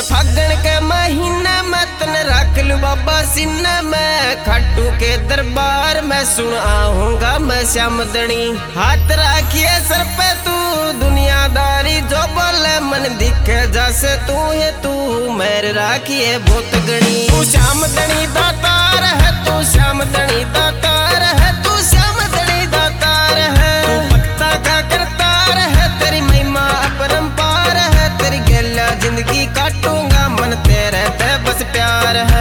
फागण के महीने में तने रख लू बाबा सीने में। खाटू के दरबार में सुन आऊंगा मैं श्यामदनी। हाथ राखिए सर पे तू दुनियादारी जो बोले मन दिखे जैसे तू है तू मेरे राखिए बहुत गणी। तू श्यामदनी दातार है, तू श्यामदनी दातार है, तू श्यामदनी दातार है। तू भक्ता का करतार है, तेरी महिमा अपरंपार है। तेरी गैला जिंदगी काटूंगा मन तेरे पे बस प्यार है।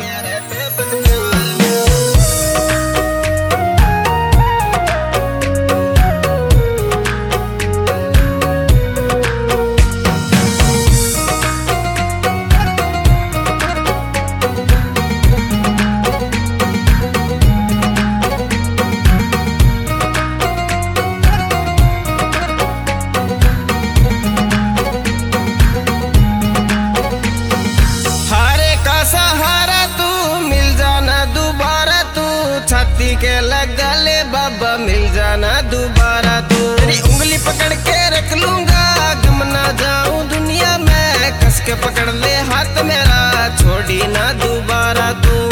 छाती के लगा ले बाबा मिल जाना दोबारा तू। तेरी उंगली पकड़ के रख लूंगा गम ना जाऊं दुनिया में। कस के पकड़ ले हाथ मेरा छोड़ी ना दोबारा तू।